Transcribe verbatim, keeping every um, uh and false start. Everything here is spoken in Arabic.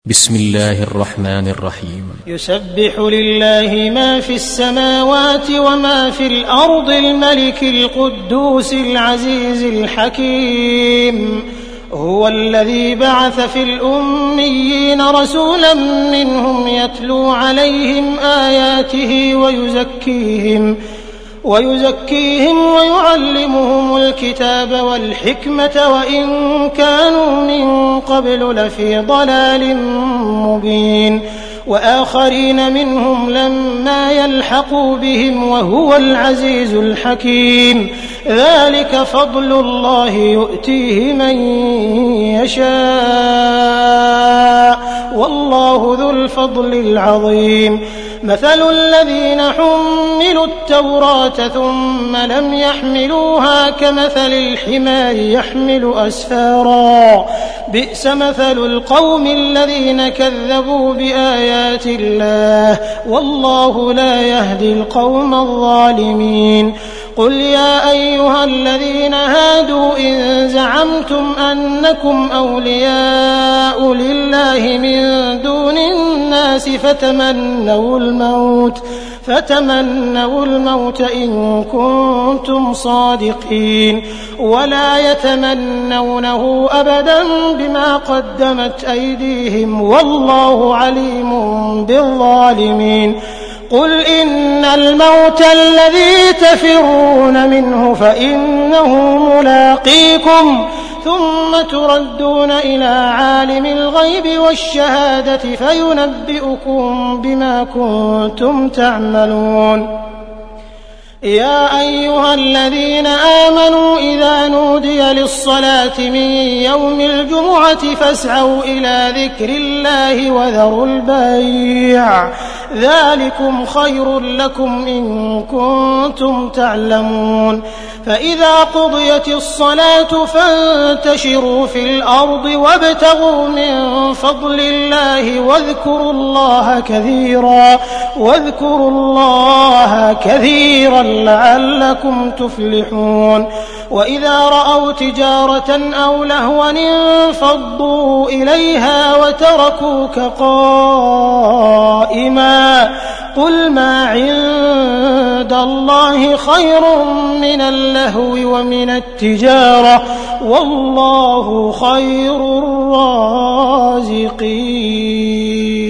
بسم الله الرحمن الرحيم. يسبح لله ما في السماوات وما في الأرض الملك القدوس العزيز الحكيم. هو الذي بعث في الأميين رسولا منهم يتلو عليهم آياته ويزكيهم ويزكيهم ويعلمهم الكتاب والحكمة وإن كانوا من قبل لفي ضلال مبين وآخرين منهم لما يلحقوا بهم وهو العزيز الحكيم. ذلك فضل الله يؤتيه من يشاء والله ذو الفضل العظيم. مثل الذين حملوا التوراة ثم لم يحملوها كمثل الحمار يحمل أسفارا بئس مثل القوم الذين كذبوا بآيات الله والله لا يهدي القوم الظالمين. قل يا أيها الذين هادوا إن زعمتم أنكم أولياء لله من دون الناس فتمنوا الموت فتمنوا الموت إن كنتم صادقين ولا يتمنونه أبدا بما قدمت أيديهم والله عليم بالظالمين. قل إن الموت الذي تفرون منه فإنه ملاقيكم ثم تردون إلى عالم الغيب والشهادة فينبئكم بما كنتم تعملون. يا أيها الذين آمنوا إذا نودي للصلاة من يوم الجمعة فاسعوا إلى ذكر الله وذروا البيع ذلكم خير لكم إن كنتم تعلمون. فإذا قضيت الصلاة فانتشروا في الأرض وابتغوا من فضل الله واذكروا الله كثيرا واذكروا الله كثيرا لعلكم تفلحون. وإذا رأوا تجارة أو لهوا انفضوا إليها وتركوك قائما قل ما عند الله خير من اللهو ومن التجارة والله خير الرازقين.